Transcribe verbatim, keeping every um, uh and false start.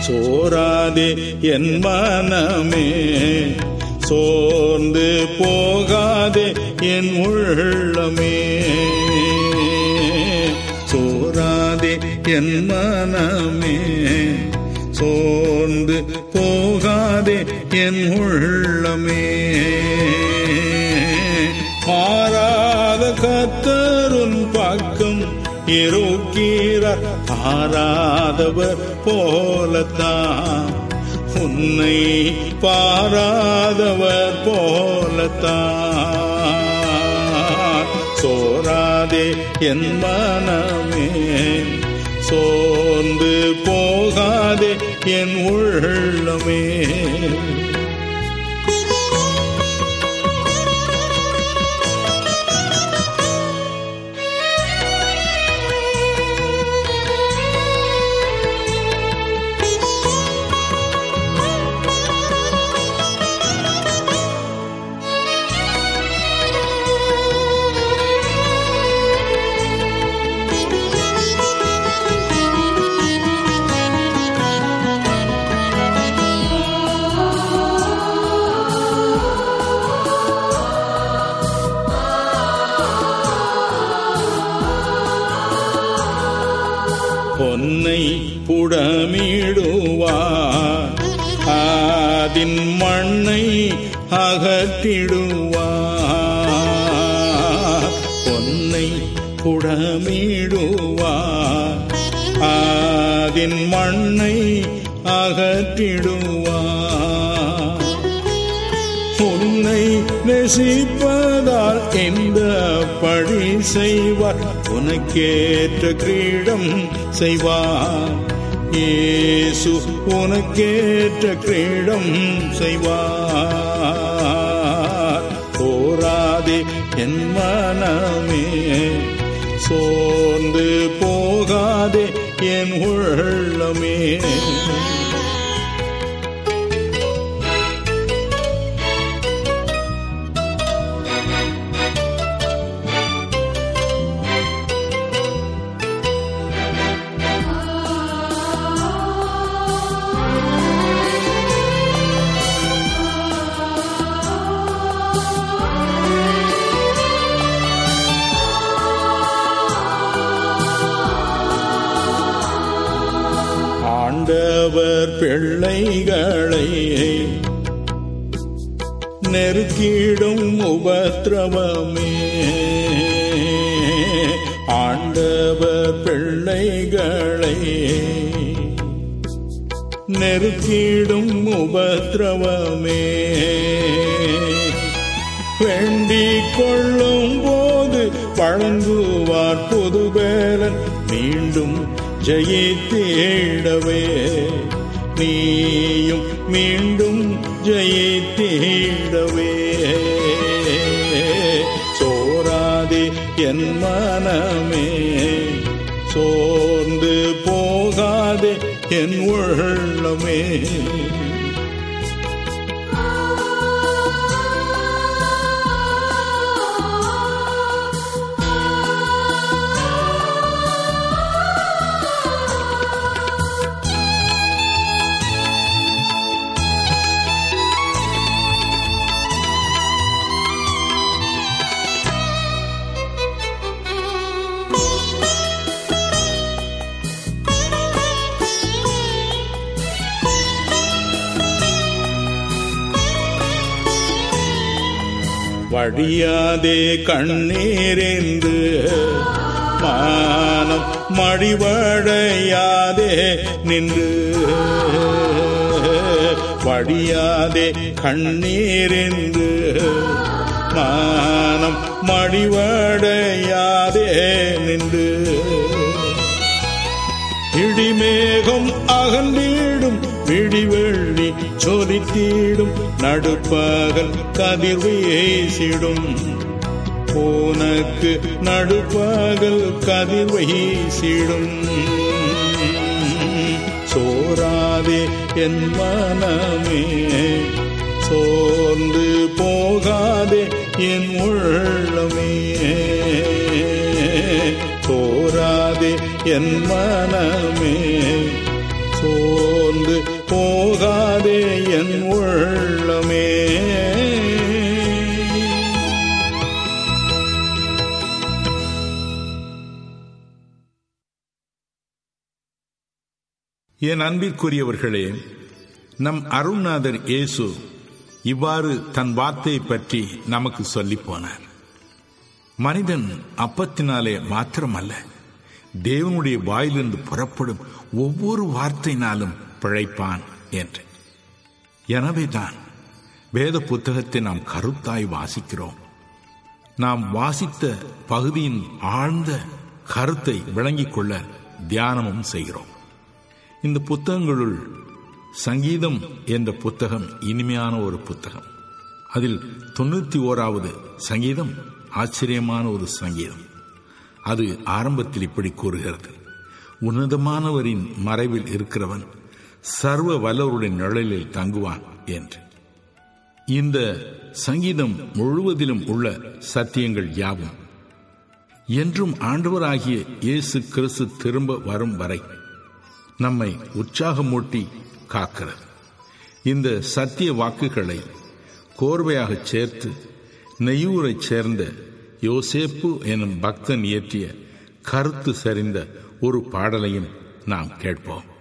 சோராதே என் மனமே, சோர்ந்து போகாதே என் உள்ளமே. சோராதே என் மனமே, சோர்ந்து போகாதே என் உள்ளமே. மாறாத கர்த்தருன் பக்கம் இருக்கிறார், பாராதவர் போலத்தான், உன்னை பாராதவர் போலத்தான். சோராதே என் மனமே, சோர்ந்து போகாதே என் உள்ளமே. பொன்னை புடமிடுவார், அதின் மண்ணை அகற்றிடுவார். பொன்னை புடமிடுவார், அதின் மண்ணை அகற்றிடுவார். உன்னை நேசிப்பதால் எந்த பழி செய்வார், உனக்கேற்ற கிரீடம் செய்வார். இயேசு உனக்கேற்ற கிரீடம் செய்வார். சோராதே என் மனமே, சோர்ந்து போகாதே என் உள்ளமே. ஆண்டவர் பிள்ளைகளை நெருக்கிடும் உபத்திரவமே, ஆண்டவர் பிள்ளைகளை நெருக்கிடும் உபத்திரவமே. வேண்டிக் கொள்ளும் போது வழங்குவார் புதுபேலன், மீண்டும் ஜெயித்திடவே நீயும் மீண்டும் ஜெயித்திடவே. சோராதே என் மனமே, சோர்ந்து போகாதே என் உள்ளமே. வடியாதே கண்ணீரென்று மானம் மடிவடையாதே நின்று, வடியாதே கண்ணீரென்று மானம் மடிவடையாதே நின்று. இடிமேகம் அகன்றிடும், விடிவெள்ளி சொலித்திடும், நடுப்பகல் கதிர் வீசிடும், உனக்கு நடுப்பகல் கதிர் வீசிடும். சோராதே என் மனமே, சோர்ந்து போகாதே என் உள்ளமே. சோராதே என் மனமே, சோர்ந்து போகாதே என் உள்ளமே. என் அன்பிற்குரியவர்களே, நம் அருள்நாதர் இயேசு இவ்வாறு தன் வார்த்தையை பற்றி நமக்கு சொல்லி போனார். மனிதன் அப்பத்தினாலே மாத்திரமல்ல, தேவனுடைய வாயிலிருந்து புறப்படும் ஒவ்வொரு வார்த்தையினாலும் பிழைப்பான் என்று. எனவேதான் வேத புத்தகத்தை நாம் கருத்தாய் வாசிக்கிறோம். நாம் வாசித்த பகுதியின் ஆழ்ந்த கருத்தை விளங்கிக் கொள்ள தியானமும் செய்கிறோம். இந்த புத்தகங்களுள் சங்கீதம் என்ற புத்தகம் இனிமையான ஒரு புத்தகம். அதில் தொண்ணூத்தி ஓராவது சங்கீதம் ஆச்சரியமான ஒரு சங்கீதம். அது ஆரம்பத்தில் இப்படி கூறுகிறது: உன்னதமானவரின் மறைவில் இருக்கிறவன் சர்வ வல்லவருடைய நிழலில் தங்குவான் என்று. இந்த சங்கீதம் முழுவதிலும் உள்ள சத்தியங்கள் யாவும் என்றும் ஆண்டவராகிய இயேசு கிறிஸ்து திரும்ப வரும் வரை நம்மை உற்சாகமூட்டி காக்கிறது. இந்த சத்திய வாக்குகளை கோர்வையாக சேர்த்து நெய்யூரைச் சேர்ந்த யோசேப்பு எனும் பக்தன் இயற்றிய கருத்து சரிந்த ஒரு பாடலையும் நாம் கேட்போம்.